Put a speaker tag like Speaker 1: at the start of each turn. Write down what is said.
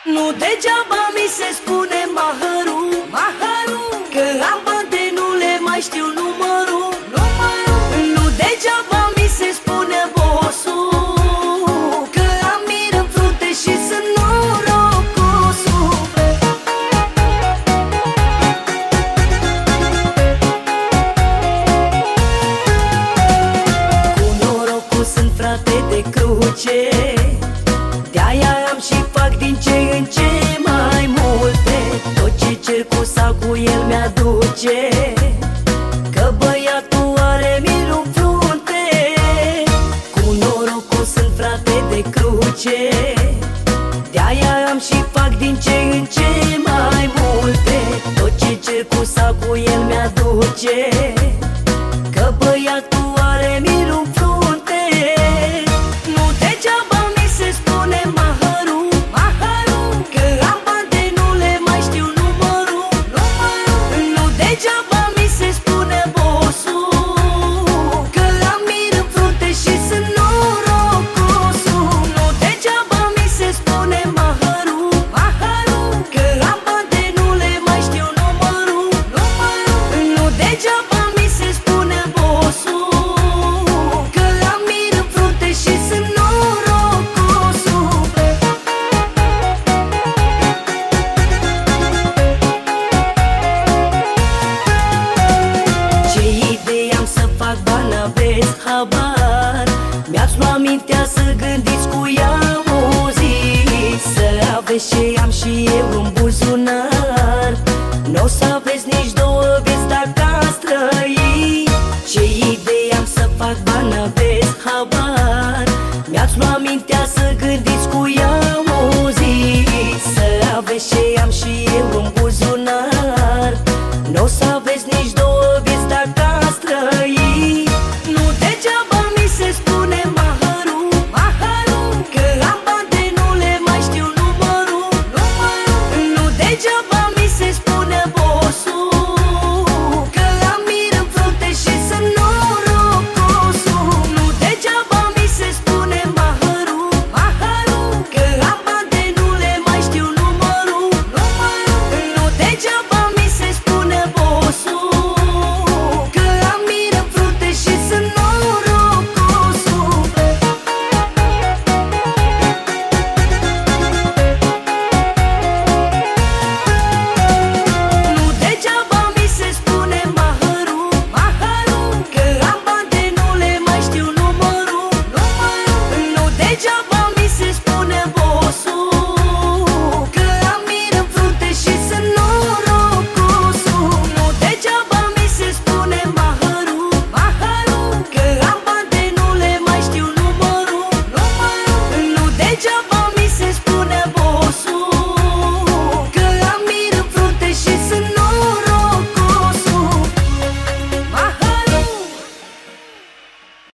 Speaker 1: Nu degeaba mi se spune maharu, maharu, că am bani de nu le mai știu numărul, numărul. Nu degeaba mi se spune bossul, că am mir în frunte și sunt norocosul. Cu norocul sunt frate de cruce, de-aia am și fac din ce în ce mai multe. Tot ce cer cu sacul el mi-aduce, că băiatul are milul în frunte. Cu norocul sunt frate de cruce, de-aia am și fac din ce în ce mai multe. Tot ce cer cu sacul el mi-aduce, că băiatul are milul în frunte. Nu degeaba mi se spune maharu, maharu, că am bani de nu le mai știu numărul, numărul. Nu degeaba mi se spune bossul, că am mir în frunte și sunt norocosul. Nu degeaba mi se spune maharu, maharu, că am bani de nu le mai știu numărul, numărul. Nu degeaba mi se spune bossul, că am mir în frunte și sunt norocosul. Ce idei am să fac bani, aveți habar? Mi-ați luat mintea să gândiți cu ea o zi, să aveți ce am și eu în buzunar. N-o să aveți nici două vieți